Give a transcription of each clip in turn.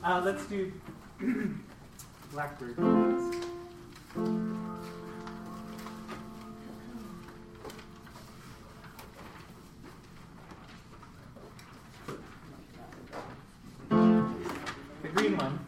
Let's do Blackbird. The green one.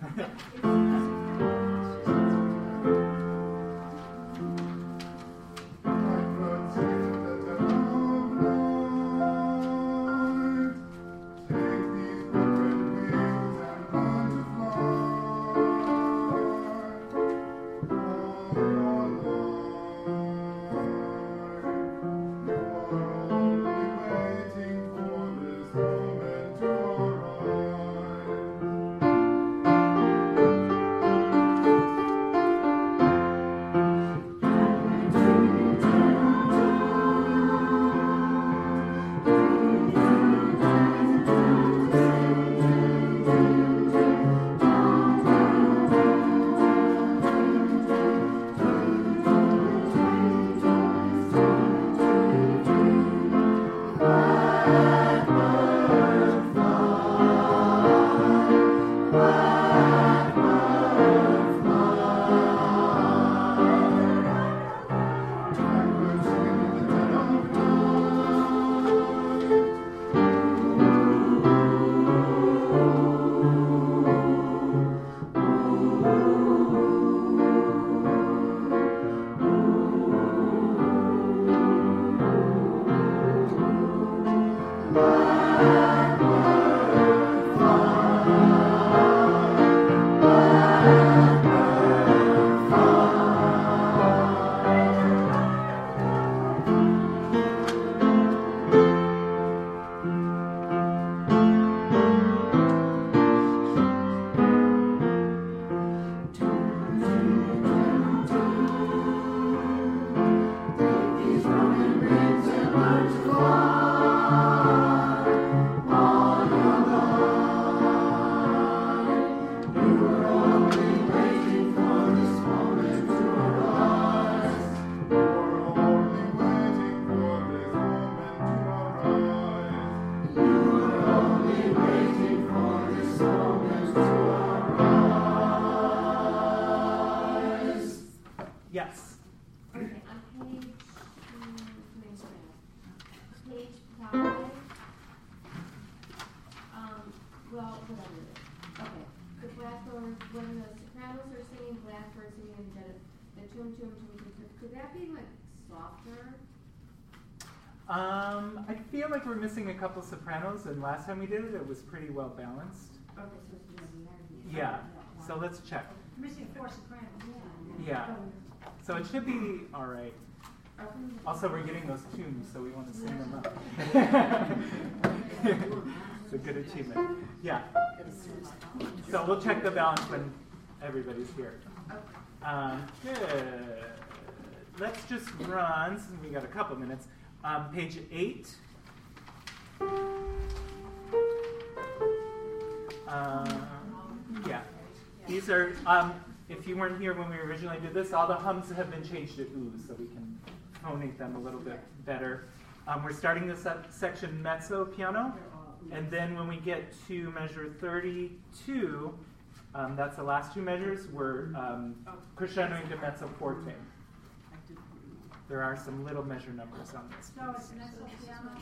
Yes. Okay, on page 5. Well, whatever it is. Okay. The Blackbird, when the sopranos are singing, Blackbird singing instead of the tune, could that be like softer? I feel like we're missing a couple sopranos, and last time we did it, it was pretty well balanced. Okay, so it's just Yeah. So let's check. Missing 4 sopranos. Yeah. So it should be all right. Also, we're getting those tunes, so we want to sing them up. It's a good achievement. Yeah. So we'll check the balance when everybody's here. Good. Let's just run, since we got a couple minutes. Page 8. Yeah. These are, if you weren't here when we originally did this, all the hums have been changed to oohs, so we can phonate them a little bit better. We're starting this section mezzo piano, and then when we get to measure 32, that's the last 2 measures, we're crescendoing to mezzo forte. There are some little measure numbers on this. So it's mezzo piano.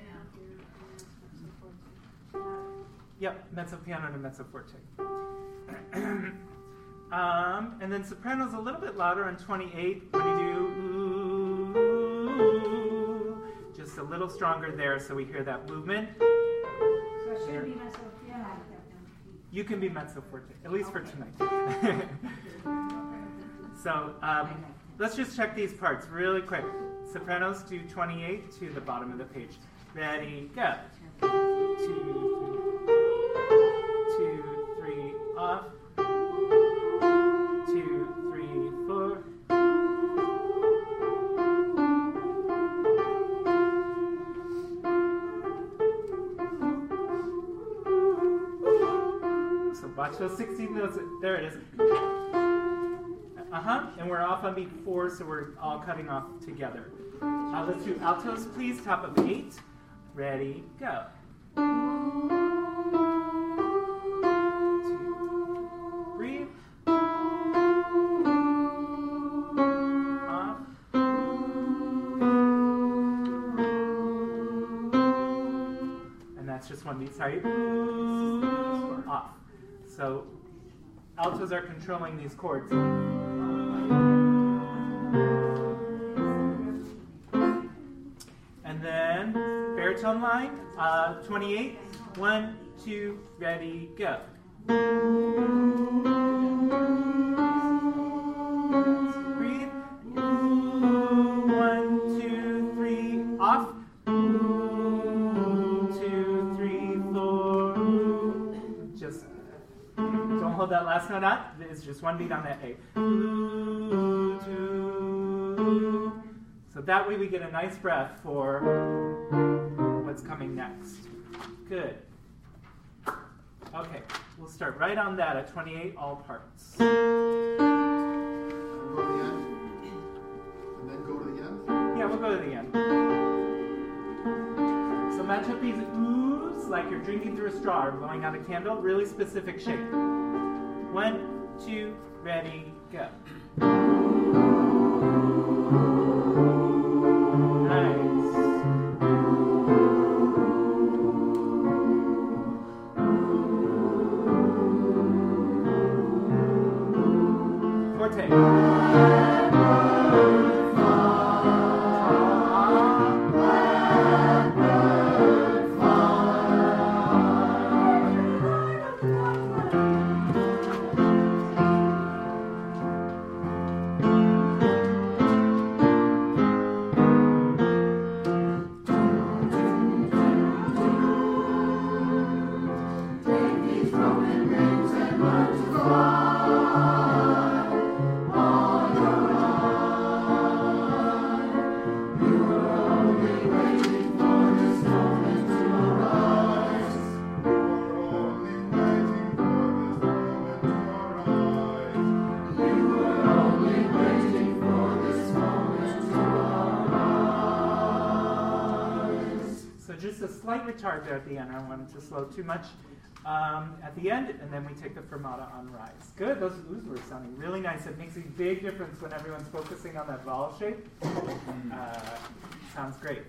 Yep, mezzo piano to mezzo forte. And then soprano's a little bit louder on 28 when you do ooh, just a little stronger there so we hear that movement. So it should be mezzo piano. You can be mezzo forte, at least for tonight. So let's just check these parts really quick. Sopranos do 28 to the bottom of the page. Ready, go. 2, 3, off. 2, 3, 4. So watch those 16 notes. There it is. And we're off on beat 4, so we're all cutting off together. Let's do altos, please. Top of 8. Ready, go. 2, sorry, off. So altos are controlling these chords. And then baritone line, 28. 1, 2, ready, go. Breathe. 1, 2, 3, off. 2, 3, 4. Just don't hold that last note out. It's just one beat on that A. 2, 2. So that way we get a nice breath for what's coming next. Good. Okay, we'll start right on that at 28, all parts. Go to the end, and then go to the end. Yeah, we'll go to the end. So match up these oohs like you're drinking through a straw or blowing out a candle. Really specific shape. 1, 2, ready, go. Nice. Forte. Just a slight retard there at the end. I don't want it to slow too much at the end, and then we take the fermata on rise. Good, those oohs were sounding really nice. It makes a big difference when everyone's focusing on that vowel shape. Sounds great.